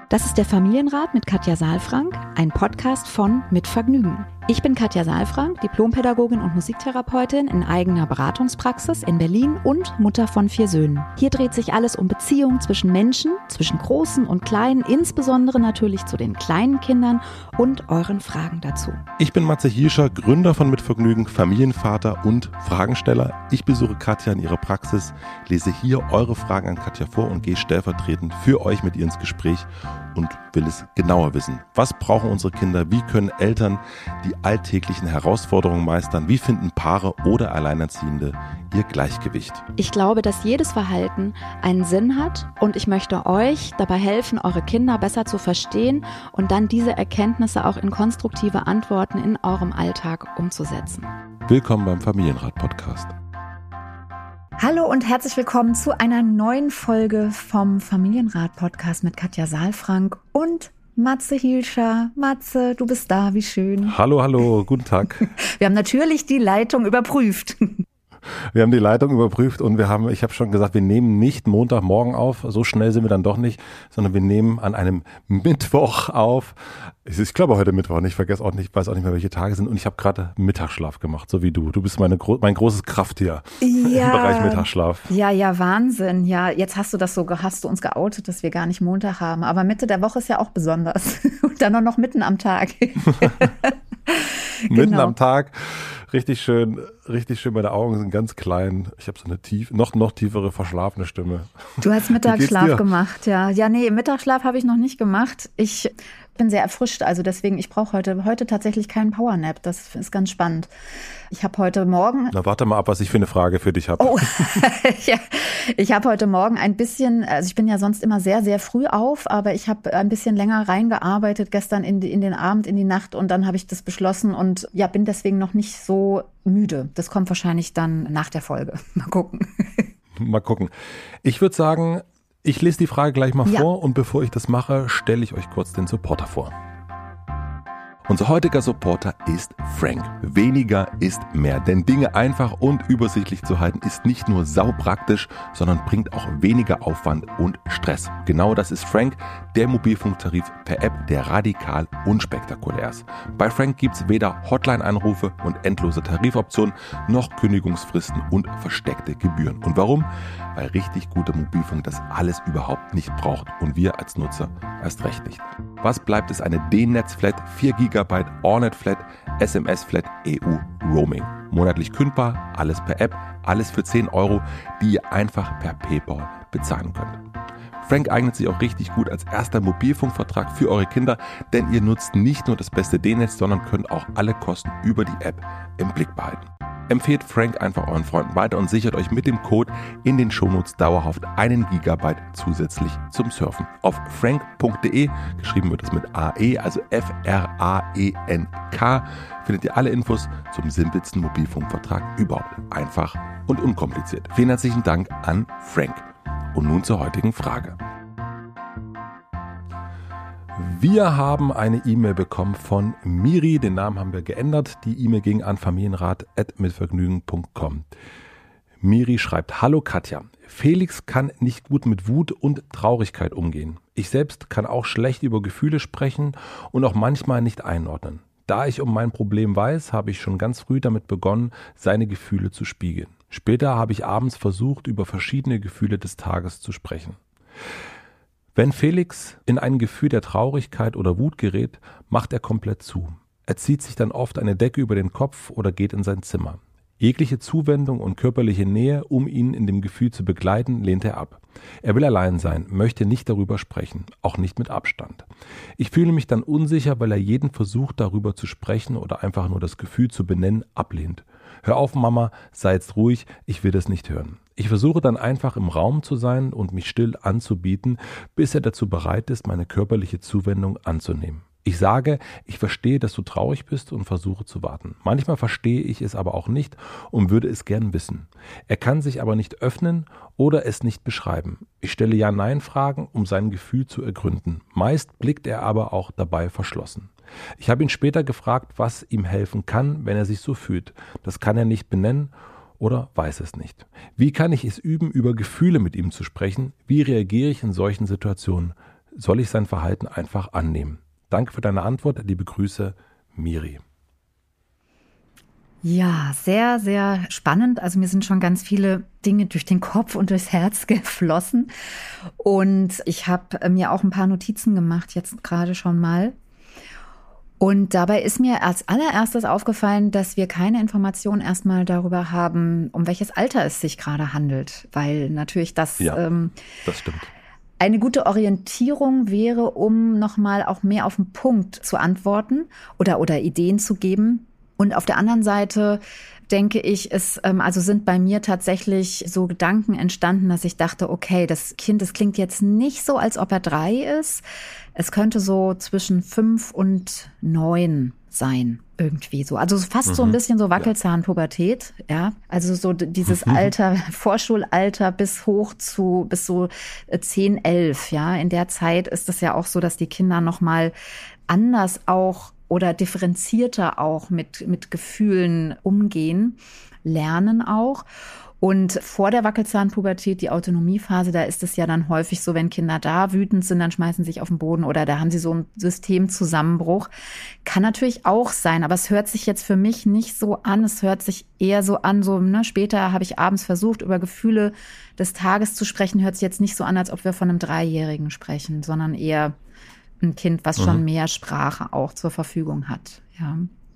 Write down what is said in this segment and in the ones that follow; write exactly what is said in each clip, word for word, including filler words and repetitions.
Das ist der Familienrat mit Katja Saalfrank, ein Podcast von Mit Vergnügen. Ich bin Katja Saalfrank, Diplompädagogin und Musiktherapeutin in eigener Beratungspraxis in Berlin und Mutter von vier Söhnen. Hier dreht sich alles um Beziehungen zwischen Menschen, zwischen Großen und Kleinen, insbesondere natürlich zu den kleinen Kindern und euren Fragen dazu. Ich bin Matze Hielscher, Gründer von Mit Vergnügen, Familienvater und Fragensteller. Ich besuche Katja in ihrer Praxis, lese hier eure Fragen an Katja vor und gehe stellvertretend für euch mit ihr ins Gespräch und will es genauer wissen. Was brauchen unsere Kinder? Wie können Eltern die alltäglichen Herausforderungen meistern? Wie finden Paare oder Alleinerziehende ihr Gleichgewicht? Ich glaube, dass jedes Verhalten einen Sinn hat und ich möchte euch dabei helfen, eure Kinder besser zu verstehen und dann diese Erkenntnisse auch in konstruktive Antworten in eurem Alltag umzusetzen. Willkommen beim Familienrat-Podcast. Hallo und herzlich willkommen zu einer neuen Folge vom Familienrat-Podcast mit Katja Saalfrank und Matze Hielscher. Matze, du bist da, wie schön. Hallo, hallo, guten Tag. Wir haben natürlich die Leitung überprüft. Wir haben die Leitung überprüft und wir haben, ich habe schon gesagt, wir nehmen nicht Montagmorgen auf, so schnell sind wir dann doch nicht, sondern wir nehmen an einem Mittwoch auf. Ich glaube heute Mittwoch, ich vergesse auch nicht, weiß auch nicht mehr, welche Tage sind und ich habe gerade Mittagsschlaf gemacht, so wie du. Du bist meine, mein großes Krafttier ja, im Bereich Mittagsschlaf. Ja, ja, Wahnsinn. Ja, jetzt hast du das so, hast du uns geoutet, dass wir gar nicht Montag haben. Aber Mitte der Woche ist ja auch besonders. Und dann auch noch mitten am Tag. Mitten genau. am Tag. Richtig schön, richtig schön. Meine Augen sind ganz klein. Ich habe so eine tief, noch, noch tiefere verschlafene Stimme. Du hast Mittagsschlaf gemacht, ja. Ja, nee, Mittagsschlaf habe ich noch nicht gemacht. Ich bin sehr erfrischt, also deswegen, ich brauche heute, heute tatsächlich keinen Powernap. Das ist ganz spannend. Ich habe heute Morgen... Na, warte mal ab, was ich für eine Frage für dich habe. Oh, ja, ich habe heute Morgen ein bisschen, also ich bin ja sonst immer sehr, sehr früh auf, aber ich habe ein bisschen länger reingearbeitet gestern in, die, in den Abend, in die Nacht und dann habe ich das beschlossen und ja, bin deswegen noch nicht so müde. Das kommt wahrscheinlich dann nach der Folge. Mal gucken. Mal gucken. Ich würde sagen, ich lese die Frage gleich mal ja. vor und bevor ich das mache, stelle ich euch kurz den Supporter vor. Unser heutiger Supporter ist Frank. Weniger ist mehr, denn Dinge einfach und übersichtlich zu halten ist nicht nur saupraktisch, sondern bringt auch weniger Aufwand und Stress. Genau das ist Frank, der Mobilfunktarif per App, der radikal unspektakulär ist. Bei Frank gibt es weder Hotline-Anrufe und endlose Tarifoptionen, noch Kündigungsfristen und versteckte Gebühren. Und warum? Weil richtig guter Mobilfunk das alles überhaupt nicht braucht und wir als Nutzer erst recht nicht. Was bleibt, ist eine D-Netz-Flat, vier Gigabyte AllNet-Flat, S M S-Flat, E U-Roaming. Monatlich kündbar, alles per App, alles für zehn Euro, die ihr einfach per PayPal bezahlen könnt. Frank eignet sich auch richtig gut als erster Mobilfunkvertrag für eure Kinder, denn ihr nutzt nicht nur das beste D-Netz, sondern könnt auch alle Kosten über die App im Blick behalten. Empfehlt Frank einfach euren Freunden weiter und sichert euch mit dem Code in den Shownotes dauerhaft einen Gigabyte zusätzlich zum Surfen. Auf frank punkt de, geschrieben wird es mit A E, also F R A E N K, findet ihr alle Infos zum simpelsten Mobilfunkvertrag überhaupt. Einfach und unkompliziert. Vielen herzlichen Dank an Frank. Und nun zur heutigen Frage. Wir haben eine E-Mail bekommen von Miri, den Namen haben wir geändert. Die E-Mail ging an familienrat at mitvergnügen punkt com. Miri schreibt: Hallo Katja, Felix kann nicht gut mit Wut und Traurigkeit umgehen. Ich selbst kann auch schlecht über Gefühle sprechen und auch manchmal nicht einordnen. Da ich um mein Problem weiß, habe ich schon ganz früh damit begonnen, seine Gefühle zu spiegeln. Später habe ich abends versucht, über verschiedene Gefühle des Tages zu sprechen. Wenn Felix in ein Gefühl der Traurigkeit oder Wut gerät, macht er komplett zu. Er zieht sich dann oft eine Decke über den Kopf oder geht in sein Zimmer. Jegliche Zuwendung und körperliche Nähe, um ihn in dem Gefühl zu begleiten, lehnt er ab. Er will allein sein, möchte nicht darüber sprechen, auch nicht mit Abstand. Ich fühle mich dann unsicher, weil er jeden Versuch, darüber zu sprechen oder einfach nur das Gefühl zu benennen, ablehnt. Hör auf, Mama, sei jetzt ruhig, ich will das nicht hören. Ich versuche dann einfach im Raum zu sein und mich still anzubieten, bis er dazu bereit ist, meine körperliche Zuwendung anzunehmen. Ich sage, ich verstehe, dass du traurig bist und versuche zu warten. Manchmal verstehe ich es aber auch nicht und würde es gern wissen. Er kann sich aber nicht öffnen oder es nicht beschreiben. Ich stelle Ja-Nein-Fragen, um sein Gefühl zu ergründen. Meist blickt er aber auch dabei verschlossen. Ich habe ihn später gefragt, was ihm helfen kann, wenn er sich so fühlt. Das kann er nicht benennen oder weiß es nicht. Wie kann ich es üben, über Gefühle mit ihm zu sprechen? Wie reagiere ich in solchen Situationen? soll ich sein Verhalten einfach annehmen? Danke für deine Antwort. Liebe Grüße, Miri. Ja, sehr, sehr spannend. Also mir sind schon ganz viele Dinge durch den Kopf und durchs Herz geflossen. Und ich habe mir auch ein paar Notizen gemacht, jetzt gerade schon mal. Und dabei ist mir als allererstes aufgefallen, dass wir keine Informationen erstmal darüber haben, um welches Alter es sich gerade handelt. Weil natürlich das, ja, ähm, das stimmt. Eine gute Orientierung wäre, um nochmal auch mehr auf den Punkt zu antworten oder, oder Ideen zu geben. Und auf der anderen Seite denke ich, es ähm, also sind bei mir tatsächlich so Gedanken entstanden, dass ich dachte, okay, das Kind, das klingt jetzt nicht so, als ob er drei ist. Es könnte so zwischen fünf und neun sein, irgendwie so. Also fast mhm. so ein bisschen so Wackelzahnpubertät, ja. Also so dieses Alter, Vorschulalter bis hoch zu, bis so zehn, elf, ja. In der Zeit ist es ja auch so, dass die Kinder nochmal anders auch oder differenzierter auch mit, mit Gefühlen umgehen, lernen auch. Und vor der Wackelzahnpubertät, die Autonomiephase, da ist es ja dann häufig so, wenn Kinder da wütend sind, dann schmeißen sie sich auf den Boden oder da haben sie so einen Systemzusammenbruch. Kann natürlich auch sein, aber es hört sich jetzt für mich nicht so an. Es hört sich eher so an, so ne, später habe ich abends versucht, über Gefühle des Tages zu sprechen, hört sich jetzt nicht so an, als ob wir von einem Dreijährigen sprechen, sondern eher ein Kind, was schon mehr Sprache auch zur Verfügung hat, ja.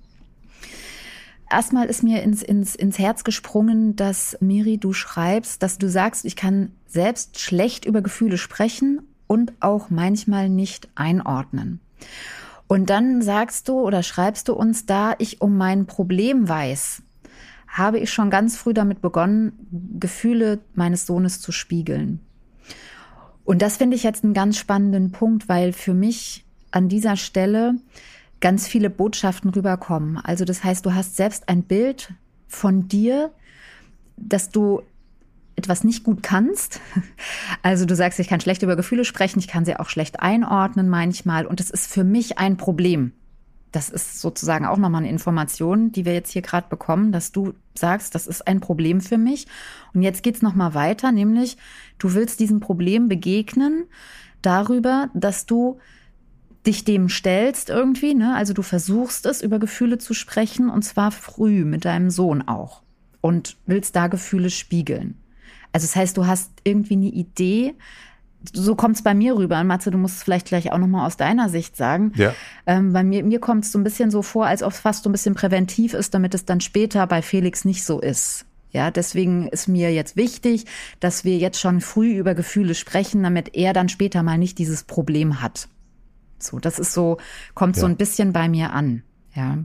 Erstmal ist mir ins, ins, ins Herz gesprungen, dass, Miri, du schreibst, dass du sagst, ich kann selbst schlecht über Gefühle sprechen und auch manchmal nicht einordnen. Und dann sagst du oder schreibst du uns, da ich um mein Problem weiß, habe ich schon ganz früh damit begonnen, Gefühle meines Sohnes zu spiegeln. Und das finde ich jetzt einen ganz spannenden Punkt, weil für mich an dieser Stelle ganz viele Botschaften rüberkommen. Also das heißt, du hast selbst ein Bild von dir, dass du etwas nicht gut kannst. Also du sagst, ich kann schlecht über Gefühle sprechen, ich kann sie auch schlecht einordnen manchmal. Und das ist für mich ein Problem. Das ist sozusagen auch nochmal eine Information, die wir jetzt hier gerade bekommen, dass du sagst, das ist ein Problem für mich. Und jetzt geht's nochmal weiter, nämlich du willst diesem Problem begegnen darüber, dass du dich dem stellst irgendwie, ne? Also du versuchst es, über Gefühle zu sprechen und zwar früh mit deinem Sohn auch und willst da Gefühle spiegeln. Also das heißt, du hast irgendwie eine Idee. So kommt es bei mir rüber. Und Matze, du musst es vielleicht gleich auch nochmal aus deiner Sicht sagen. Ja. Ähm, bei mir, mir kommt es so ein bisschen so vor, als ob es fast so ein bisschen präventiv ist, damit es dann später bei Felix nicht so ist. Ja, deswegen ist mir jetzt wichtig, dass wir jetzt schon früh über Gefühle sprechen, damit er dann später mal nicht dieses Problem hat. So, das ist so, kommt ja. so ein bisschen bei mir an, ja.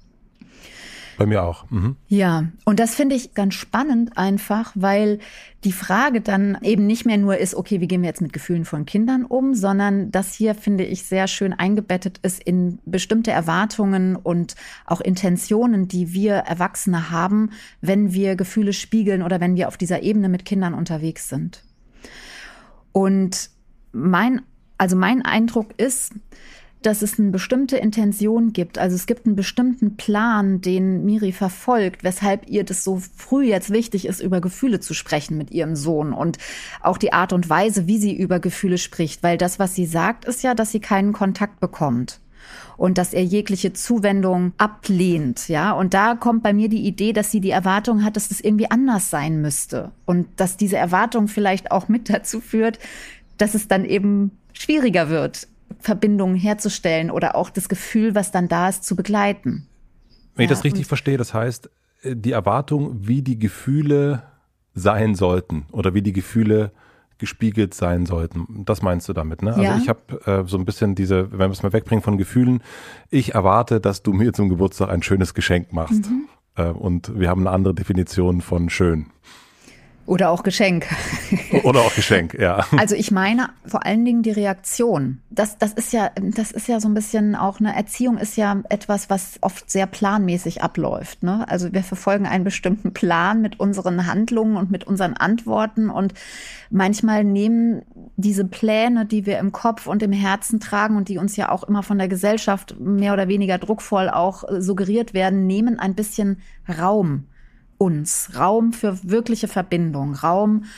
Bei mir auch. Mhm. Ja, und das finde ich ganz spannend einfach, weil die Frage dann eben nicht mehr nur ist, okay, wie gehen wir jetzt mit Gefühlen von Kindern um, sondern das hier, finde ich, sehr schön eingebettet ist in bestimmte Erwartungen und auch Intentionen, die wir Erwachsene haben, wenn wir Gefühle spiegeln oder wenn wir auf dieser Ebene mit Kindern unterwegs sind. Und mein, also mein Eindruck ist, dass es eine bestimmte Intention gibt. Also es gibt einen bestimmten Plan, den Miri verfolgt, weshalb ihr das so früh jetzt wichtig ist, über Gefühle zu sprechen mit ihrem Sohn und auch die Art und Weise, wie sie über Gefühle spricht. Weil das, was sie sagt, ist ja, dass sie keinen Kontakt bekommt und dass er jegliche Zuwendung ablehnt, ja. Und da kommt bei mir die Idee, dass sie die Erwartung hat, dass das irgendwie anders sein müsste und dass diese Erwartung vielleicht auch mit dazu führt, dass es dann eben schwieriger wird, Verbindungen herzustellen oder auch das Gefühl, was dann da ist, zu begleiten. Wenn ich ja, das richtig verstehe, das heißt, die Erwartung, wie die Gefühle sein sollten oder wie die Gefühle gespiegelt sein sollten, das meinst du damit, ne? Ja. Also ich habe äh, so ein bisschen diese, wenn wir es mal wegbringen von Gefühlen, ich erwarte, dass du mir zum Geburtstag ein schönes Geschenk machst. Mhm. Äh, und wir haben eine andere Definition von schön. Oder auch Geschenk. Oder auch Geschenk, ja. Also ich meine vor allen Dingen die Reaktion. Das, das ist ja, das ist ja so ein bisschen auch eine Erziehung ist ja etwas, was oft sehr planmäßig abläuft, ne? Also wir verfolgen einen bestimmten Plan mit unseren Handlungen und mit unseren Antworten und manchmal nehmen diese Pläne, die wir im Kopf und im Herzen tragen und die uns ja auch immer von der Gesellschaft mehr oder weniger druckvoll auch suggeriert werden, nehmen ein bisschen Raum. Uns, Raum für wirkliche Verbindung, Raum,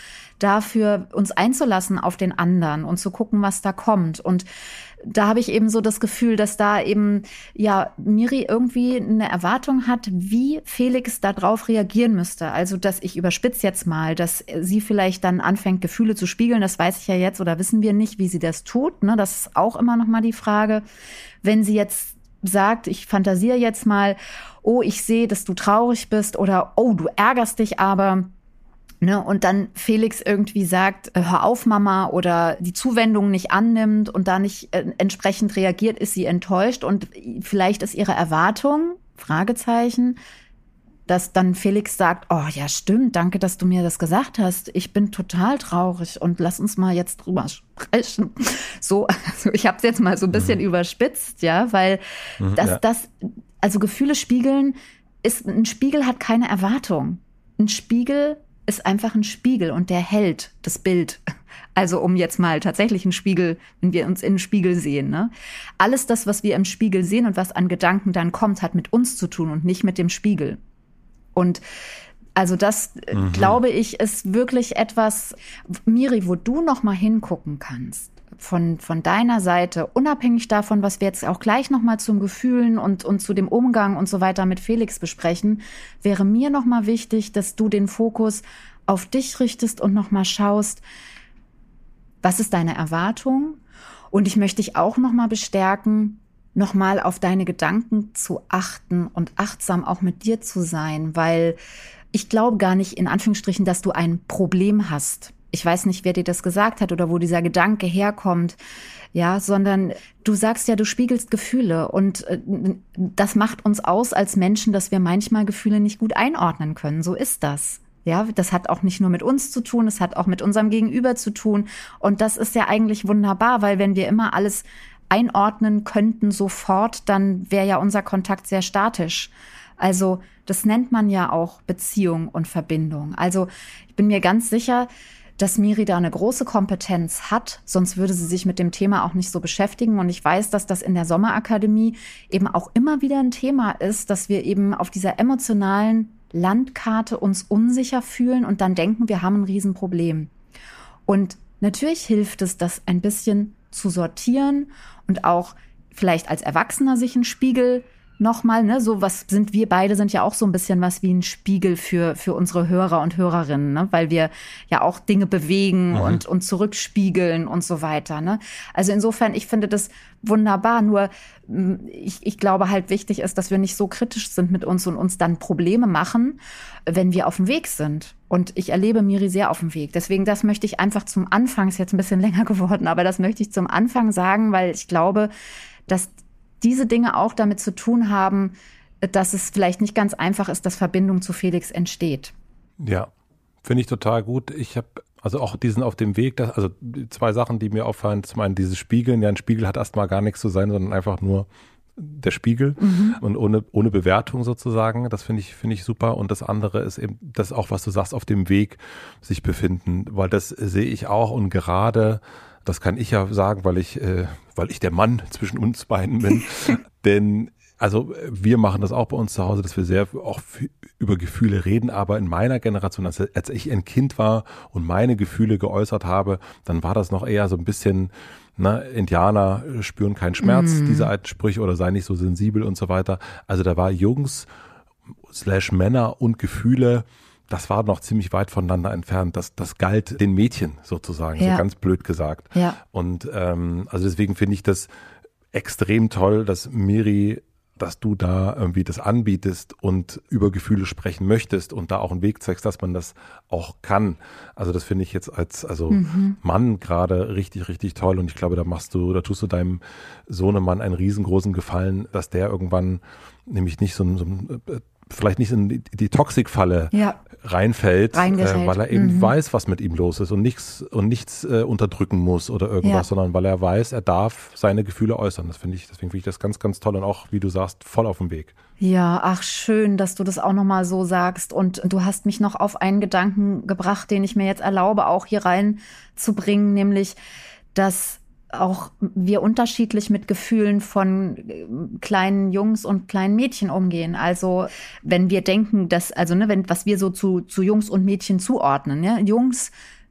dafür, uns einzulassen auf den anderen und zu gucken, was da kommt. Und da habe ich eben so das Gefühl, dass da eben, ja, Miri irgendwie eine Erwartung hat, wie Felix darauf reagieren müsste. Also, dass ich überspitze jetzt mal, dass sie vielleicht dann anfängt, Gefühle zu spiegeln. Das weiß ich ja jetzt oder wissen wir nicht, wie sie das tut. Ne? Das ist auch immer noch mal die Frage. Wenn sie jetzt sagt, ich fantasiere jetzt mal, oh, ich sehe, dass du traurig bist oder oh, du ärgerst dich aber. Ne, und dann Felix irgendwie sagt, hör auf, Mama, oder die Zuwendung nicht annimmt und da nicht äh, entsprechend reagiert, ist sie enttäuscht. Und vielleicht ist ihre Erwartung, Fragezeichen, dass dann Felix sagt, oh ja, stimmt, danke, dass du mir das gesagt hast. Ich bin total traurig und lass uns mal jetzt drüber sprechen. So, also ich habe es jetzt mal so ein bisschen mhm. überspitzt, ja, weil mhm, das, ja. das, also Gefühle spiegeln, ist, ein Spiegel hat keine Erwartung. Ein Spiegel ist einfach ein Spiegel und der hält das Bild. Also um jetzt mal tatsächlich einen Spiegel, wenn wir uns in einen Spiegel sehen. Ne? Alles das, was wir im Spiegel sehen und was an Gedanken dann kommt, hat mit uns zu tun und nicht mit dem Spiegel. Und also das, mhm. glaube ich, ist wirklich etwas, Miri, wo du noch mal hingucken kannst. Von, von deiner Seite, unabhängig davon, was wir jetzt auch gleich nochmal zum Gefühlen und, und zu dem Umgang und so weiter mit Felix besprechen, wäre mir nochmal wichtig, dass du den Fokus auf dich richtest und nochmal schaust, was ist deine Erwartung? Und ich möchte dich auch nochmal bestärken, nochmal auf deine Gedanken zu achten und achtsam auch mit dir zu sein, weil ich glaube gar nicht, in Anführungsstrichen, dass du ein Problem hast. Ich weiß nicht, wer dir das gesagt hat oder wo dieser Gedanke herkommt, ja, sondern du sagst ja, du spiegelst Gefühle und äh, das macht uns aus als Menschen, dass wir manchmal Gefühle nicht gut einordnen können. So ist das. Ja, das hat auch nicht nur mit uns zu tun, es hat auch mit unserem Gegenüber zu tun. Und das ist ja eigentlich wunderbar, weil wenn wir immer alles einordnen könnten sofort, dann wäre ja unser Kontakt sehr statisch. Also das nennt man ja auch Beziehung und Verbindung. Also ich bin mir ganz sicher, dass Miri da eine große Kompetenz hat, sonst würde sie sich mit dem Thema auch nicht so beschäftigen. Und ich weiß, dass das in der Sommerakademie eben auch immer wieder ein Thema ist, dass wir eben auf dieser emotionalen Landkarte uns unsicher fühlen und dann denken, wir haben ein Riesenproblem. Und natürlich hilft es, das ein bisschen zu sortieren und auch vielleicht als Erwachsener sich einen Spiegel nochmal, ne, so was sind wir beide sind ja auch so ein bisschen was wie ein Spiegel für für unsere Hörer und Hörerinnen, ne, weil wir ja auch Dinge bewegen mhm. und und zurückspiegeln und so weiter, ne. Also insofern, ich finde das wunderbar, nur ich ich glaube halt wichtig ist, dass wir nicht so kritisch sind mit uns und uns dann Probleme machen, wenn wir auf dem Weg sind. Und ich erlebe Miri sehr auf dem Weg. Deswegen, das möchte ich einfach zum Anfang, ist jetzt ein bisschen länger geworden, aber das möchte ich zum Anfang sagen, weil ich glaube, dass diese Dinge auch damit zu tun haben, dass es vielleicht nicht ganz einfach ist, dass Verbindung zu Felix entsteht. Ja, finde ich total gut. Ich habe also auch diesen auf dem Weg, dass, also zwei Sachen, die mir auffallen. Zum einen dieses Spiegeln. Ja, ein Spiegel hat erstmal gar nichts zu sein, sondern einfach nur der Spiegel mhm. und ohne, ohne Bewertung sozusagen. Das finde ich, finde ich super. Und das andere ist eben das auch, was du sagst, auf dem Weg sich befinden, weil das sehe ich auch und gerade das kann ich ja sagen, weil ich, äh, weil ich der Mann zwischen uns beiden bin. Denn also wir machen das auch bei uns zu Hause, dass wir sehr auch f- über Gefühle reden. Aber in meiner Generation, als, als ich ein Kind war und meine Gefühle geäußert habe, dann war das noch eher so ein bisschen, ne, Indianer spüren keinen Schmerz, mm. diese alten Sprüche, oder sei nicht so sensibel und so weiter. Also da war Jungs slash Männer und Gefühle, das war noch ziemlich weit voneinander entfernt. Das, das galt den Mädchen sozusagen, ja. so ganz blöd gesagt. Ja. Und ähm, also deswegen finde ich das extrem toll, dass Miri, dass du da irgendwie das anbietest und über Gefühle sprechen möchtest und da auch einen Weg zeigst, dass man das auch kann. Also das finde ich jetzt als also mhm. Mann gerade richtig, richtig toll. Und ich glaube, da machst du, da tust du deinem Sohnemann einen riesengroßen Gefallen, dass der irgendwann nämlich nicht so ein, so ein vielleicht nicht in die, die Toxikfalle ja. reinfällt, äh, weil er eben mhm. weiß, was mit ihm los ist und nichts und nichts äh, unterdrücken muss oder irgendwas, ja. sondern weil er weiß, er darf seine Gefühle äußern. Das finde ich, deswegen finde ich das ganz, ganz toll und auch, wie du sagst, voll auf dem Weg. Ja, ach schön, dass du das auch nochmal so sagst. Und du hast mich noch auf einen Gedanken gebracht, den ich mir jetzt erlaube, auch hier reinzubringen, nämlich, dass auch wir unterschiedlich mit Gefühlen von kleinen Jungs und kleinen Mädchen umgehen. Also wenn wir denken, dass, also ne, wenn was wir so zu zu Jungs und Mädchen zuordnen, ja, Jungs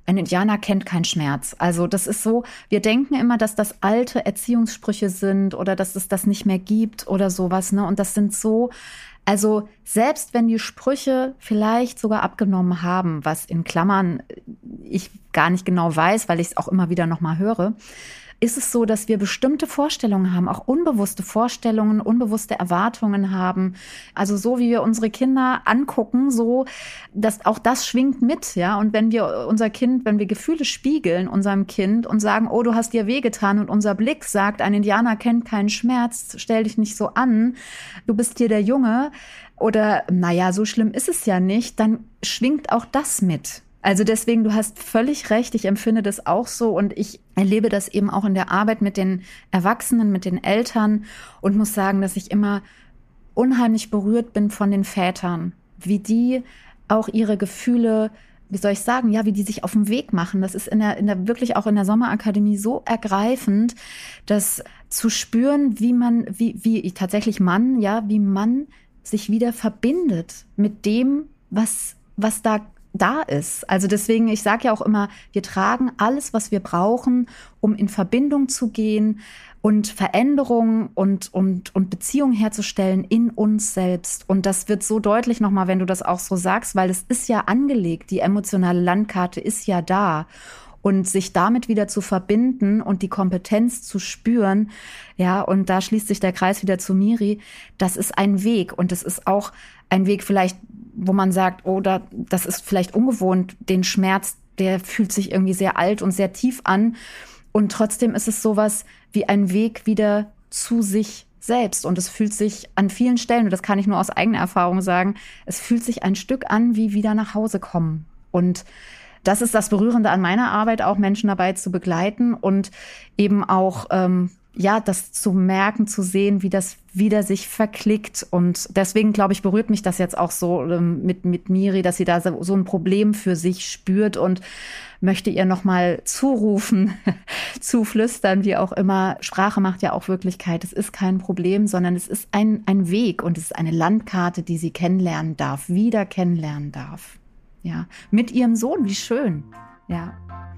ein Indianer kennt keinen Schmerz. Also das ist so, wir denken immer, dass das alte Erziehungssprüche sind oder dass es das nicht mehr gibt oder sowas, ne? Und das sind so, also selbst wenn die Sprüche vielleicht sogar abgenommen haben, was in Klammern ich gar nicht genau weiß, weil ich es auch immer wieder nochmal höre, ist es so, dass wir bestimmte Vorstellungen haben, auch unbewusste Vorstellungen, unbewusste Erwartungen haben. Also so, wie wir unsere Kinder angucken, so, dass auch das schwingt mit, ja. Und wenn wir unser Kind, wenn wir Gefühle spiegeln unserem Kind und sagen, oh, du hast dir wehgetan und unser Blick sagt, ein Indianer kennt keinen Schmerz, stell dich nicht so an, du bist hier der Junge oder, naja, so schlimm ist es ja nicht, dann schwingt auch das mit. Also deswegen, du hast völlig recht, ich empfinde das auch so und ich erlebe das eben auch in der Arbeit mit den Erwachsenen, mit den Eltern und muss sagen, dass ich immer unheimlich berührt bin von den Vätern, wie die auch ihre Gefühle, wie soll ich sagen, ja, wie die sich auf den Weg machen. Das ist in der, in der wirklich auch in der Sommerakademie so ergreifend, das zu spüren, wie man, wie, wie tatsächlich Mann, ja, wie man sich wieder verbindet mit dem, was, was da da ist. Also deswegen, ich sage ja auch immer, wir tragen alles, was wir brauchen, um in Verbindung zu gehen und Veränderung und, und, und Beziehung herzustellen in uns selbst. Und das wird so deutlich nochmal, wenn du das auch so sagst, weil es ist ja angelegt, die emotionale Landkarte ist ja da. Und sich damit wieder zu verbinden und die Kompetenz zu spüren, ja, und da schließt sich der Kreis wieder zu Miri, das ist ein Weg und es ist auch ein Weg vielleicht, wo man sagt, oh, da, das ist vielleicht ungewohnt, den Schmerz, der fühlt sich irgendwie sehr alt und sehr tief an und trotzdem ist es sowas wie ein Weg wieder zu sich selbst und es fühlt sich an vielen Stellen, und das kann ich nur aus eigener Erfahrung sagen, es fühlt sich ein Stück an wie wieder nach Hause kommen und das ist das Berührende an meiner Arbeit, auch Menschen dabei zu begleiten und eben auch, ähm, ja, das zu merken, zu sehen, wie das wieder sich verklickt. Und deswegen, glaube ich, berührt mich das jetzt auch so ähm, mit, mit Miri, dass sie da so, so ein Problem für sich spürt und möchte ihr nochmal zurufen, zuflüstern, wie auch immer. Sprache macht ja auch Wirklichkeit. Es ist kein Problem, sondern es ist ein, ein Weg und es ist eine Landkarte, die sie kennenlernen darf, wieder kennenlernen darf. Ja, mit ihrem Sohn, wie schön. Ja.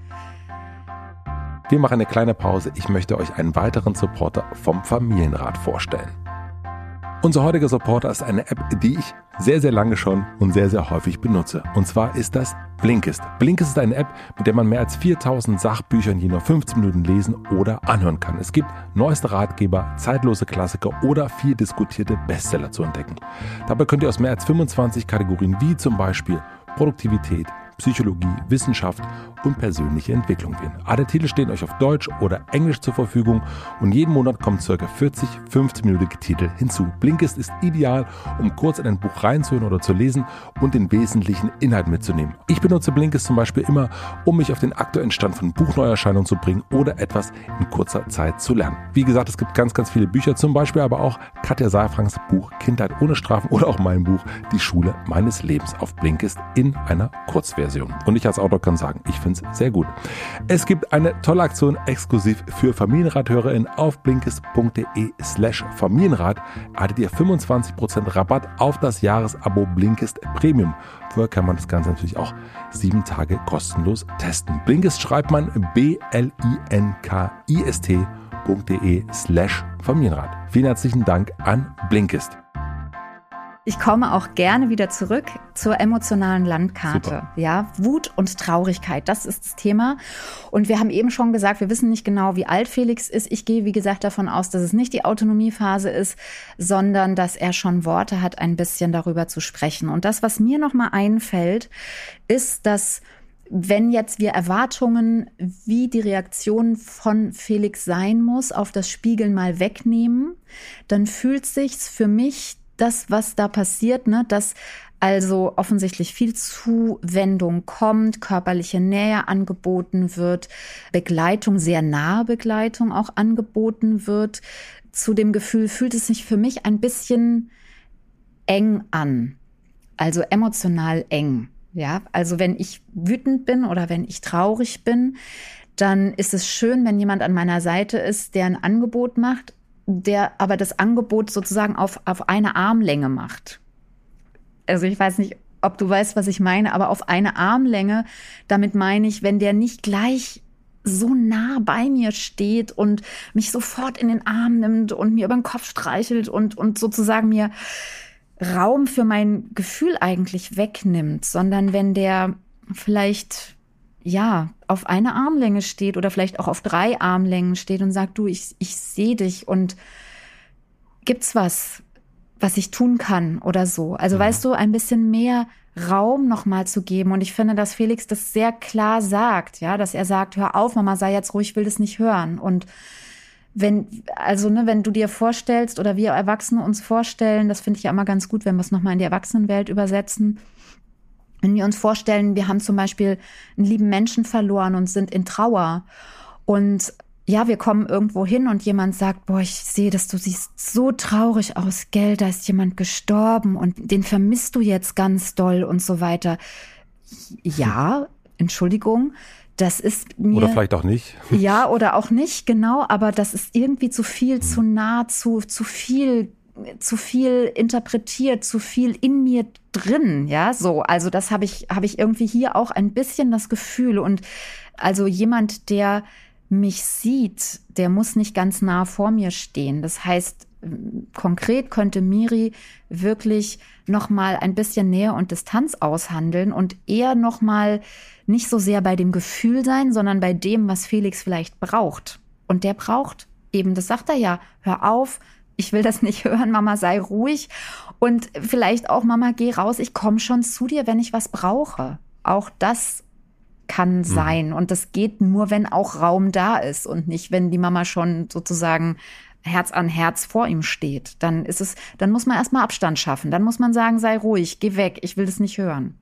Wir machen eine kleine Pause. Ich möchte euch einen weiteren Supporter vom Familienrat vorstellen. Unser heutiger Supporter ist eine App, die ich sehr, sehr lange schon und sehr, sehr häufig benutze. Und zwar ist das Blinkist. Blinkist ist eine App, mit der man mehr als viertausend Sachbücher in je nur fünfzehn Minuten lesen oder anhören kann. Es gibt neueste Ratgeber, zeitlose Klassiker oder viel diskutierte Bestseller zu entdecken. Dabei könnt ihr aus mehr als fünfundzwanzig Kategorien wie zum Beispiel Produktivität, Psychologie, Wissenschaft und persönliche Entwicklung wählen. Alle Titel stehen euch auf Deutsch oder Englisch zur Verfügung und jeden Monat kommen ca. vierzig fünfzehn-minütige Titel hinzu. Blinkist ist ideal, um kurz in ein Buch reinzuhören oder zu lesen und den wesentlichen Inhalt mitzunehmen. Ich benutze Blinkist zum Beispiel immer, um mich auf den aktuellen Stand von Buchneuerscheinungen zu bringen oder etwas in kurzer Zeit zu lernen. Wie gesagt, es gibt ganz, ganz viele Bücher, zum Beispiel aber auch Katja Saalfranks Buch Kindheit ohne Strafen oder auch mein Buch Die Schule meines Lebens auf Blinkist in einer Kurzversion. Und ich als Autor kann sagen, ich finde es sehr gut. Es gibt eine tolle Aktion exklusiv für FamilienrathörerInnen auf blinkist.de slash Familienrat. Erhaltet ihr fünfundzwanzig Prozent Rabatt auf das Jahresabo Blinkist Premium. Vorher kann man das Ganze natürlich auch sieben Tage kostenlos testen. Blinkist schreibt man b-l-i-n-k-i-s-t.de slash Familienrat. Vielen herzlichen Dank an Blinkist. Ich komme auch gerne wieder zurück zur emotionalen Landkarte. Super. Ja, Wut und Traurigkeit, das ist das Thema. Und wir haben eben schon gesagt, wir wissen nicht genau, wie alt Felix ist. Ich gehe, wie gesagt, davon aus, dass es nicht die Autonomiephase ist, sondern dass er schon Worte hat, ein bisschen darüber zu sprechen. Und das, was mir nochmal einfällt, ist, dass wenn jetzt wir Erwartungen, wie die Reaktion von Felix sein muss, auf das Spiegeln mal wegnehmen, dann fühlt sich's für mich das, was da passiert, ne, dass also offensichtlich viel Zuwendung kommt, körperliche Nähe angeboten wird, Begleitung, sehr nahe Begleitung auch angeboten wird. Zu dem Gefühl fühlt es sich für mich ein bisschen eng an, also emotional eng. Ja, also wenn ich wütend bin oder wenn ich traurig bin, dann ist es schön, wenn jemand an meiner Seite ist, der ein Angebot macht, der aber das Angebot sozusagen auf, auf eine Armlänge macht. Also ich weiß nicht, ob du weißt, was ich meine, aber auf eine Armlänge, damit meine ich, wenn der nicht gleich so nah bei mir steht und mich sofort in den Arm nimmt und mir über den Kopf streichelt und, und sozusagen mir Raum für mein Gefühl eigentlich wegnimmt, sondern wenn der vielleicht, ja, auf eine Armlänge steht oder vielleicht auch auf drei Armlängen steht und sagt, du, ich, ich sehe dich und gibt's was, was ich tun kann oder so. Also, mhm. weißt du, ein bisschen mehr Raum nochmal zu geben. Und ich finde, dass Felix das sehr klar sagt, ja, dass er sagt, hör auf, Mama, sei jetzt ruhig, ich will das nicht hören. Und wenn, also, ne, wenn du dir vorstellst oder wir Erwachsene uns vorstellen, das finde ich ja immer ganz gut, wenn wir es nochmal in die Erwachsenenwelt übersetzen. Wenn wir uns vorstellen, wir haben zum Beispiel einen lieben Menschen verloren und sind in Trauer und ja, wir kommen irgendwo hin und jemand sagt, boah, ich sehe, dass du siehst so traurig aus, gell, da ist jemand gestorben und den vermisst du jetzt ganz doll und so weiter. Ja, Entschuldigung, das ist mir... Oder vielleicht auch nicht. Ja, oder auch nicht, genau, aber das ist irgendwie zu viel, hm. zu nah, zu, zu viel, zu viel interpretiert, zu viel in mir drin, ja, so. Also das habe ich, habe ich irgendwie hier auch ein bisschen das Gefühl und also jemand, der mich sieht, der muss nicht ganz nah vor mir stehen. Das heißt, konkret könnte Miri wirklich noch mal ein bisschen Nähe und Distanz aushandeln und eher noch mal nicht so sehr bei dem Gefühl sein, sondern bei dem, was Felix vielleicht braucht. Und der braucht eben, das sagt er ja, hör auf, ich will das nicht hören, Mama, sei ruhig. Und vielleicht auch, Mama, geh raus, ich komme schon zu dir, wenn ich was brauche. Auch das kann sein. Und das geht nur, wenn auch Raum da ist und nicht, wenn die Mama schon sozusagen Herz an Herz vor ihm steht. Dann ist es, dann muss man erstmal Abstand schaffen. Dann muss man sagen, sei ruhig, geh weg, ich will das nicht hören.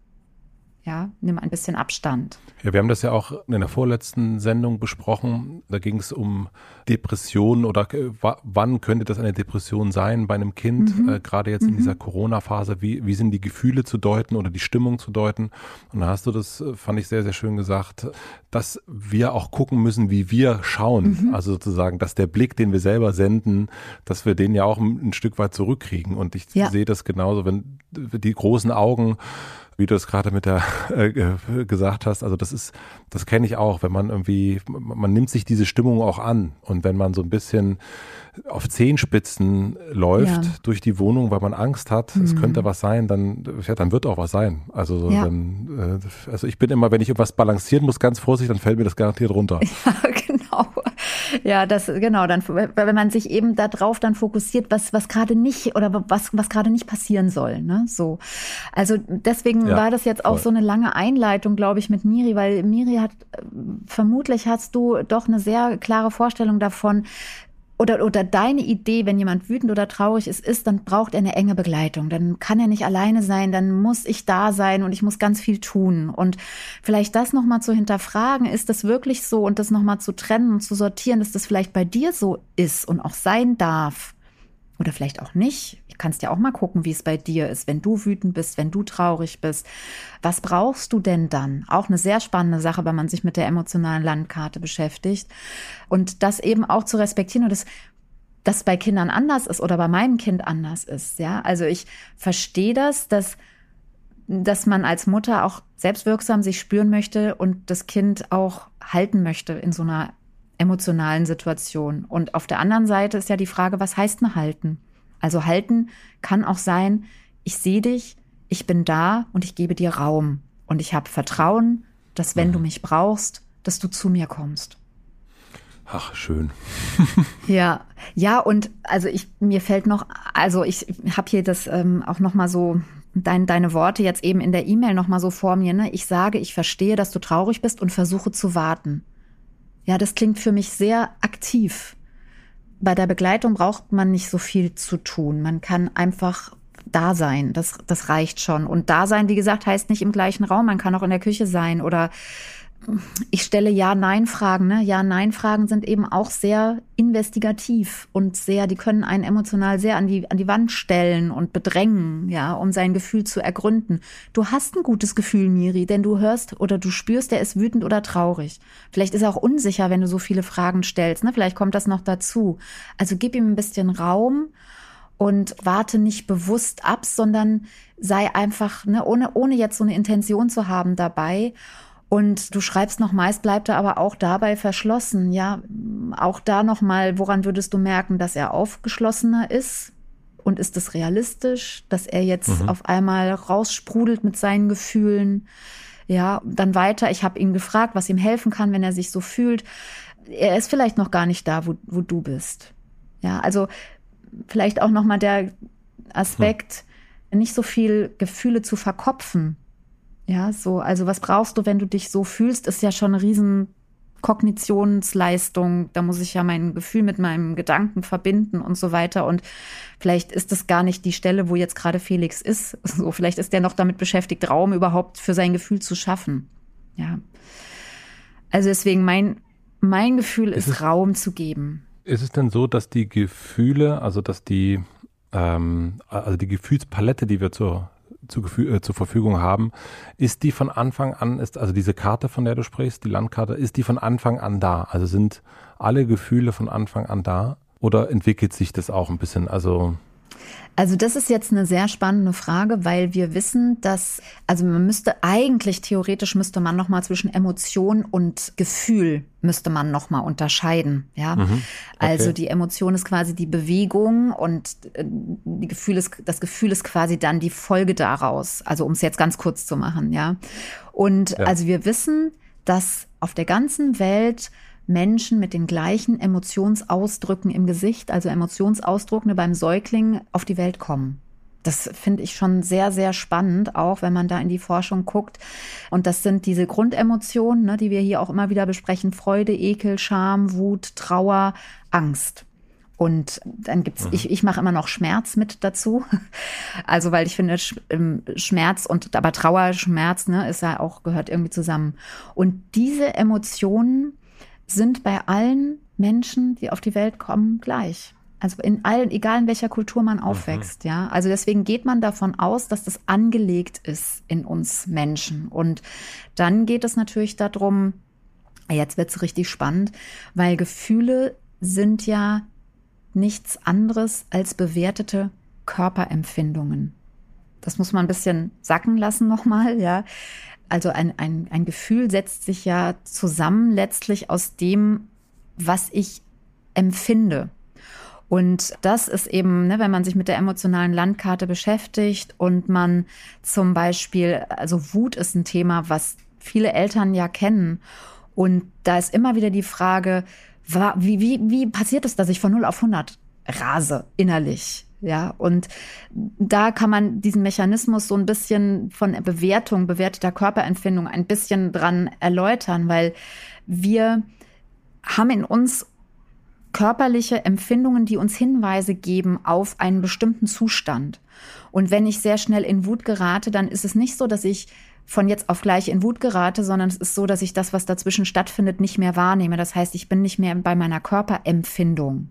Ja, nimm ein bisschen Abstand. Ja, wir haben das ja auch in der vorletzten Sendung besprochen. Da ging es um Depressionen oder äh, wann könnte das eine Depression sein bei einem Kind, mhm. äh, gerade jetzt mhm. in dieser Corona-Phase. Wie, wie sind die Gefühle zu deuten oder die Stimmung zu deuten? Und da hast du das, fand ich sehr, sehr schön gesagt, dass wir auch gucken müssen, wie wir schauen. Mhm. Also sozusagen, dass der Blick, den wir selber senden, dass wir den ja auch ein, ein Stück weit zurückkriegen. Und ich ja. sehe das genauso, wenn die großen Augen, wie du es gerade mit der äh, gesagt hast, also das ist, das kenne ich auch, wenn man irgendwie, man nimmt sich diese Stimmung auch an und wenn man so ein bisschen auf Zehenspitzen läuft ja. durch die Wohnung, weil man Angst hat, mhm. es könnte was sein, dann, ja, dann wird auch was sein. Also, ja. dann, äh, also ich bin immer, wenn ich irgendwas balancieren muss, ganz vorsichtig, dann fällt mir das garantiert runter. Ja, genau. Ja, das, genau, dann, wenn man sich eben darauf dann fokussiert, was, was gerade nicht, oder was, was gerade nicht passieren soll, ne, so. Also, deswegen ja, war das jetzt auch voll. So eine lange Einleitung, glaube ich, mit Miri, weil Miri hat, vermutlich hast du doch eine sehr klare Vorstellung davon, Oder, oder deine Idee, wenn jemand wütend oder traurig ist, ist, dann braucht er eine enge Begleitung. Dann kann er nicht alleine sein, dann muss ich da sein und ich muss ganz viel tun. Und vielleicht das nochmal zu hinterfragen, ist das wirklich so und das nochmal zu trennen und zu sortieren, dass das vielleicht bei dir so ist und auch sein darf. Oder vielleicht auch nicht. Du kannst ja auch mal gucken, wie es bei dir ist, wenn du wütend bist, wenn du traurig bist. Was brauchst du denn dann? Auch eine sehr spannende Sache, wenn man sich mit der emotionalen Landkarte beschäftigt. Und das eben auch zu respektieren und das, das bei Kindern anders ist oder bei meinem Kind anders ist. Ja, also ich verstehe das, dass, dass man als Mutter auch selbstwirksam sich spüren möchte und das Kind auch halten möchte in so einer emotionalen Situation. Und auf der anderen Seite ist ja die Frage, was heißt denn halten? Also halten kann auch sein, ich sehe dich, ich bin da und ich gebe dir Raum. Und ich habe Vertrauen, dass wenn mhm. du mich brauchst, dass du zu mir kommst. Ach, schön. Ja, ja, und also ich, mir fällt noch, also ich habe hier das ähm, auch noch mal so, dein, deine Worte jetzt eben in der E-Mail noch mal so vor mir, ne? Ich sage, ich verstehe, dass du traurig bist und versuche zu warten. Ja, das klingt für mich sehr aktiv. Bei der Begleitung braucht man nicht so viel zu tun. Man kann einfach da sein. Das, das reicht schon. Und da sein, wie gesagt, heißt nicht im gleichen Raum. Man kann auch in der Küche sein oder ich stelle Ja-Nein-Fragen. Ne? Ja-Nein-Fragen sind eben auch sehr investigativ und sehr, die können einen emotional sehr an die, an die Wand stellen und bedrängen, ja, um sein Gefühl zu ergründen. Du hast ein gutes Gefühl, Miri, denn du hörst oder du spürst, er ist wütend oder traurig. Vielleicht ist er auch unsicher, wenn du so viele Fragen stellst. Ne? Vielleicht kommt das noch dazu. Also gib ihm ein bisschen Raum und warte nicht bewusst ab, sondern sei einfach, ne, ohne, ohne jetzt so eine Intention zu haben dabei. Und du schreibst noch, meist bleibt er aber auch dabei verschlossen. Ja, auch da nochmal, woran würdest du merken, dass er aufgeschlossener ist? Und ist es realistisch, dass er jetzt mhm. auf einmal raussprudelt mit seinen Gefühlen? Ja, dann weiter. Ich habe ihn gefragt, was ihm helfen kann, wenn er sich so fühlt. Er ist vielleicht noch gar nicht da, wo, wo du bist. Ja, also vielleicht auch nochmal der Aspekt, hm. nicht so viel Gefühle zu verkopfen. Ja, so, also was brauchst du, wenn du dich so fühlst, ist ja schon eine riesen Kognitionsleistung. Da muss ich ja mein Gefühl mit meinem Gedanken verbinden und so weiter. Und vielleicht ist das gar nicht die Stelle, wo jetzt gerade Felix ist. So, vielleicht ist der noch damit beschäftigt, Raum überhaupt für sein Gefühl zu schaffen. Ja. Also deswegen mein, mein Gefühl ist, ist es, Raum zu geben. Ist es denn so, dass die Gefühle, also dass die, ähm, also die Gefühlspalette, die wir zur Zu Gefühl, äh, zur Verfügung haben, ist die von Anfang an, ist also diese Karte, von der du sprichst, die Landkarte, ist die von Anfang an da? Also sind alle Gefühle von Anfang an da oder entwickelt sich das auch ein bisschen? Also Also das ist jetzt eine sehr spannende Frage, weil wir wissen, dass, also man müsste eigentlich, theoretisch müsste man nochmal zwischen Emotion und Gefühl müsste man nochmal unterscheiden, ja. Mhm, okay. Also die Emotion ist quasi die Bewegung und die Gefühl ist, das Gefühl ist quasi dann die Folge daraus. Also um es jetzt ganz kurz zu machen, ja. Und ja. also wir wissen, dass auf der ganzen Welt Menschen mit den gleichen Emotionsausdrücken im Gesicht, also Emotionsausdrücke beim Säugling, auf die Welt kommen. Das finde ich schon sehr, sehr spannend, auch wenn man da in die Forschung guckt. Und das sind diese Grundemotionen, ne, die wir hier auch immer wieder besprechen: Freude, Ekel, Scham, Wut, Trauer, Angst. Und dann gibt's, mhm. ich, ich mache immer noch Schmerz mit dazu. Also, weil ich finde, Schmerz und, aber Trauer, Schmerz, ne, ist ja auch, gehört irgendwie zusammen. Und diese Emotionen sind bei allen Menschen, die auf die Welt kommen, gleich. Also in allen, egal in welcher Kultur man aufwächst, mhm. ja. Also deswegen geht man davon aus, dass das angelegt ist in uns Menschen. Und dann geht es natürlich darum, jetzt wird's richtig spannend, weil Gefühle sind ja nichts anderes als bewertete Körperempfindungen. Das muss man ein bisschen sacken lassen nochmal, ja. Also ein, ein, ein Gefühl setzt sich ja zusammen letztlich aus dem, was ich empfinde. Und das ist eben, ne, wenn man sich mit der emotionalen Landkarte beschäftigt und man zum Beispiel, also Wut ist ein Thema, was viele Eltern ja kennen. Und da ist immer wieder die Frage, wie, wie, wie passiert es, dass ich von null auf hundert rase innerlich? Ja, und da kann man diesen Mechanismus so ein bisschen von Bewertung, bewerteter Körperempfindung ein bisschen dran erläutern, weil wir haben in uns körperliche Empfindungen, die uns Hinweise geben auf einen bestimmten Zustand. Und wenn ich sehr schnell in Wut gerate, dann ist es nicht so, dass ich von jetzt auf gleich in Wut gerate, sondern es ist so, dass ich das, was dazwischen stattfindet, nicht mehr wahrnehme. Das heißt, ich bin nicht mehr bei meiner Körperempfindung.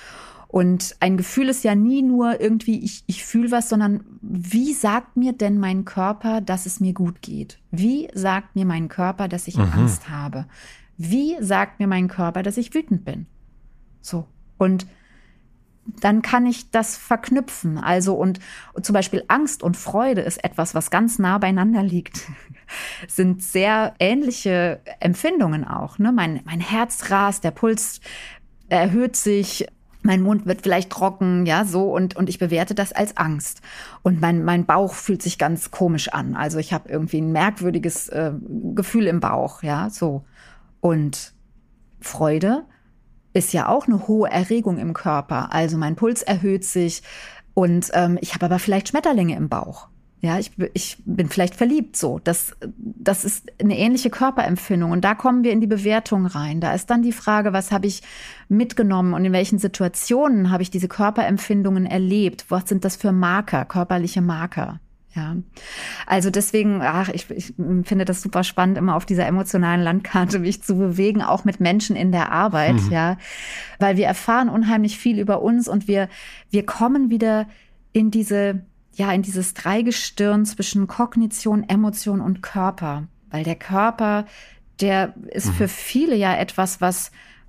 Und ein Gefühl ist ja nie nur irgendwie, ich, ich fühle was, sondern wie sagt mir denn mein Körper, dass es mir gut geht? Wie sagt mir mein Körper, dass ich mhm. Angst habe? Wie sagt mir mein Körper, dass ich wütend bin? So. Und dann kann ich das verknüpfen. Also und, und zum Beispiel Angst und Freude ist etwas, was ganz nah beieinander liegt. Sind sehr ähnliche Empfindungen auch. Ne? Mein, mein Herz rast, der Puls erhöht sich, mein Mund wird vielleicht trocken, ja, so, und, und ich bewerte das als Angst. Und mein, mein Bauch fühlt sich ganz komisch an. Also ich habe irgendwie ein merkwürdiges äh, Gefühl im Bauch, ja, so. Und Freude ist ja auch eine hohe Erregung im Körper. Also mein Puls erhöht sich und ähm, ich habe aber vielleicht Schmetterlinge im Bauch. Ja, ich, ich bin vielleicht verliebt, so. Das, das ist eine ähnliche Körperempfindung. Und da kommen wir in die Bewertung rein. Da ist dann die Frage, was habe ich mitgenommen und in welchen Situationen habe ich diese Körperempfindungen erlebt? Was sind das für Marker, körperliche Marker? Ja, also deswegen, ach, ich, ich finde das super spannend, immer auf dieser emotionalen Landkarte mich zu bewegen, auch mit Menschen in der Arbeit, mhm. ja, weil wir erfahren unheimlich viel über uns und wir, wir kommen wieder in diese, ja, in dieses Dreigestirn zwischen Kognition, Emotion und Körper, weil der Körper, der ist mhm. für viele ja etwas, was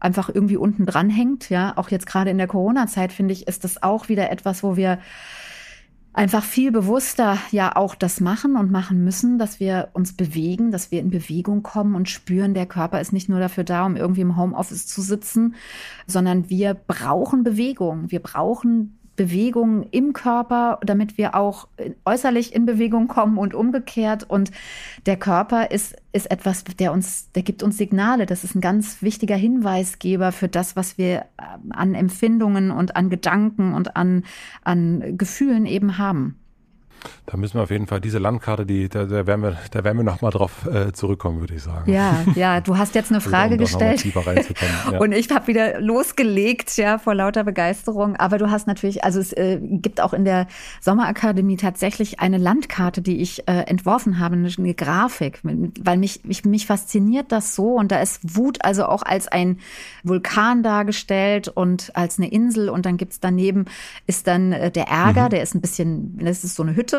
einfach irgendwie unten dran hängt. Ja, auch jetzt gerade in der Corona-Zeit, finde ich, ist das auch wieder etwas, wo wir einfach viel bewusster ja auch das machen und machen müssen, dass wir uns bewegen, dass wir in Bewegung kommen und spüren, der Körper ist nicht nur dafür da, um irgendwie im Homeoffice zu sitzen, sondern wir brauchen Bewegung. Wir brauchen Bewegung im Körper, damit wir auch äußerlich in Bewegung kommen und umgekehrt. Und der Körper ist, ist etwas, der uns, der gibt uns Signale. Das ist ein ganz wichtiger Hinweisgeber für das, was wir an Empfindungen und an Gedanken und an, an Gefühlen eben haben. Da müssen wir auf jeden Fall diese Landkarte, die, da, da werden wir, da werden wir nochmal drauf äh, zurückkommen, würde ich sagen. Ja, ja, du hast jetzt eine Frage also, um gestellt tiefer reinzukommen. Ja. Und ich habe wieder losgelegt, ja, vor lauter Begeisterung. Aber du hast natürlich, also es äh, gibt auch in der Sommerakademie tatsächlich eine Landkarte, die ich äh, entworfen habe, eine, eine Grafik, weil mich, mich, mich fasziniert das so. Und da ist Wut also auch als ein Vulkan dargestellt und als eine Insel. Und dann gibt's daneben ist dann äh, der Ärger, mhm. der ist ein bisschen, das ist so eine Hütte.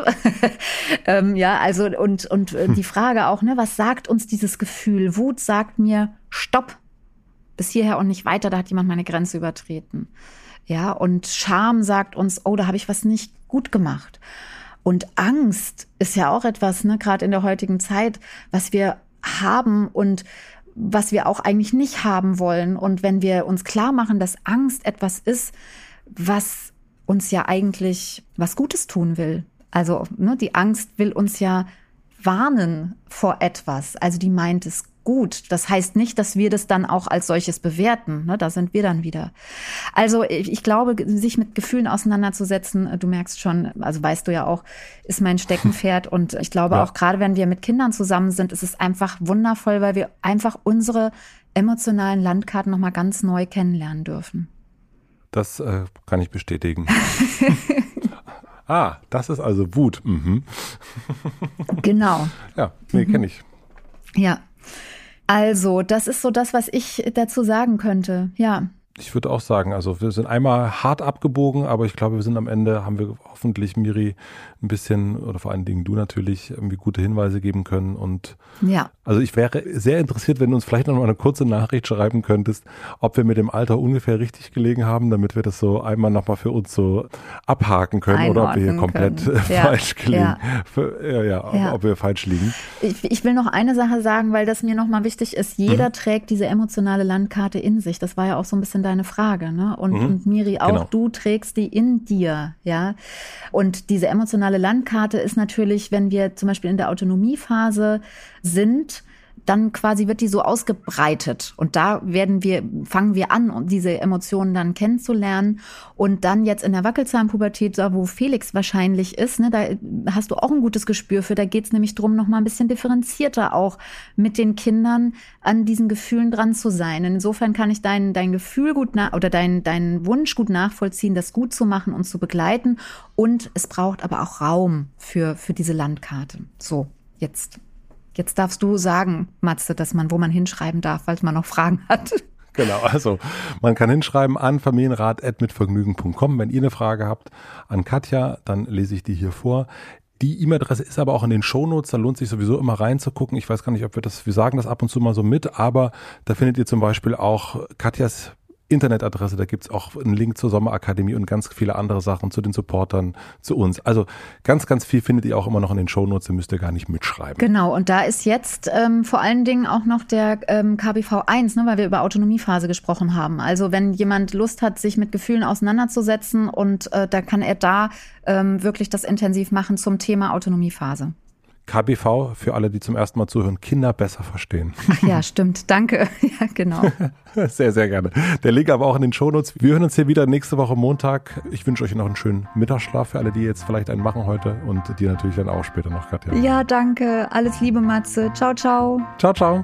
ähm, ja, also und und äh, die Frage auch, ne, was sagt uns dieses Gefühl? Wut sagt mir Stopp, bis hierher und nicht weiter. Da hat jemand meine Grenze übertreten. Ja, und Scham sagt uns, oh, da habe ich was nicht gut gemacht. Und Angst ist ja auch etwas, ne, gerade in der heutigen Zeit, was wir haben und was wir auch eigentlich nicht haben wollen. Und wenn wir uns klar machen, dass Angst etwas ist, was uns ja eigentlich was Gutes tun will. Also ne, die Angst will uns ja warnen vor etwas. Also die meint es gut. Das heißt nicht, dass wir das dann auch als solches bewerten. Ne, da sind wir dann wieder. Also ich, ich glaube, sich mit Gefühlen auseinanderzusetzen, du merkst schon, also weißt du ja auch, ist mein Steckenpferd. Und ich glaube ja. auch gerade, wenn wir mit Kindern zusammen sind, ist es einfach wundervoll, weil wir einfach unsere emotionalen Landkarten nochmal ganz neu kennenlernen dürfen. Das äh, kann ich bestätigen. Ah, das ist also Wut. Mhm. Genau. Ja, nee, mhm. kenne ich. Ja, also das ist so das, was ich dazu sagen könnte, ja. Ich würde auch sagen, also wir sind einmal hart abgebogen, aber ich glaube, wir sind am Ende, haben wir hoffentlich, Miri, ein bisschen, oder vor allen Dingen du natürlich, irgendwie gute Hinweise geben können. Und ja. Also ich wäre sehr interessiert, wenn du uns vielleicht noch mal eine kurze Nachricht schreiben könntest, ob wir mit dem Alter ungefähr richtig gelegen haben, damit wir das so einmal nochmal für uns so abhaken können. Einordnen oder ob wir hier komplett ja. falsch gelegen, ja. Für, ja, ja, ja. ob wir falsch liegen. Ich, ich will noch eine Sache sagen, weil das mir nochmal wichtig ist. Jeder mhm. trägt diese emotionale Landkarte in sich. Das war ja auch so ein bisschen deine Frage, ne? Und, mhm. und Miri, auch genau. du trägst die in dir, ja. Und diese emotionale Landkarte ist natürlich, wenn wir zum Beispiel in der Autonomiephase sind, dann quasi wird die so ausgebreitet. Und da werden wir, fangen wir an, um diese Emotionen dann kennenzulernen. Und dann jetzt in der Wackelzahnpubertät, da wo Felix wahrscheinlich ist, ne, da hast du auch ein gutes Gespür für. Da geht es nämlich drum, noch mal ein bisschen differenzierter auch mit den Kindern an diesen Gefühlen dran zu sein. Insofern kann ich dein, dein Gefühl gut nach, oder dein, deinen Wunsch gut nachvollziehen, das gut zu machen und zu begleiten. Und es braucht aber auch Raum für, für diese Landkarte. So, jetzt. Jetzt darfst du sagen, Matze, dass man, wo man hinschreiben darf, falls man noch Fragen hat. Genau, also man kann hinschreiben an familienrat at mitvergnügen punkt com. Wenn ihr eine Frage habt an Katja, dann lese ich die hier vor. Die E-Mail-Adresse ist aber auch in den Shownotes, da lohnt sich sowieso immer reinzugucken. Ich weiß gar nicht, ob wir das, wir sagen das ab und zu mal so mit, aber da findet ihr zum Beispiel auch Katjas Internetadresse, da gibt's auch einen Link zur Sommerakademie und ganz viele andere Sachen zu den Supportern, zu uns. Also ganz, ganz viel findet ihr auch immer noch in den Shownotes, da müsst ihr gar nicht mitschreiben. Genau, und da ist jetzt ähm, vor allen Dingen auch noch der ähm, K B V eins, ne, weil wir über Autonomiephase gesprochen haben. Also wenn jemand Lust hat, sich mit Gefühlen auseinanderzusetzen, und äh, da kann er da ähm, wirklich das intensiv machen zum Thema Autonomiephase. K B V, für alle, die zum ersten Mal zuhören, Kinder besser verstehen. Ach ja, stimmt. Danke. Ja, genau. Sehr, sehr gerne. Der Link aber auch in den Shownotes. Wir hören uns hier wieder nächste Woche Montag. Ich wünsche euch noch einen schönen Mittagsschlaf für alle, die jetzt vielleicht einen machen heute, und dir natürlich dann auch später noch, Katja. Ja, danke. Alles Liebe, Matze. Ciao, ciao. Ciao, ciao.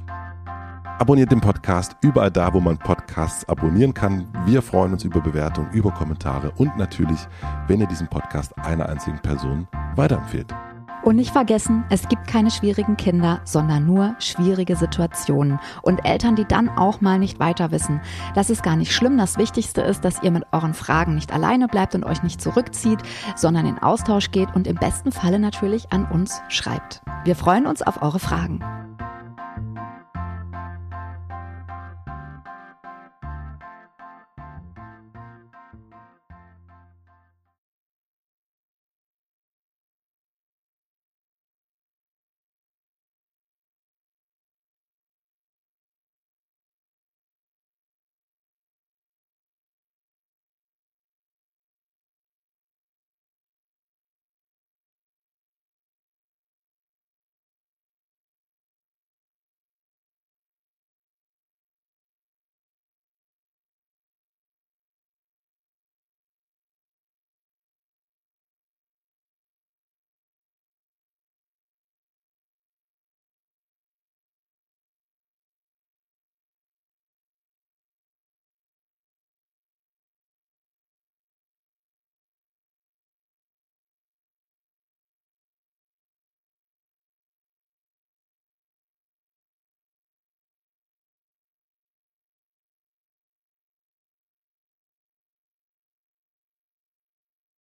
Abonniert den Podcast überall da, wo man Podcasts abonnieren kann. Wir freuen uns über Bewertungen, über Kommentare und natürlich, wenn ihr diesen Podcast einer einzigen Person weiterempfehlt. Und nicht vergessen, es gibt keine schwierigen Kinder, sondern nur schwierige Situationen. Und Eltern, die dann auch mal nicht weiter wissen. Das ist gar nicht schlimm. Das Wichtigste ist, dass ihr mit euren Fragen nicht alleine bleibt und euch nicht zurückzieht, sondern in Austausch geht und im besten Falle natürlich an uns schreibt. Wir freuen uns auf eure Fragen.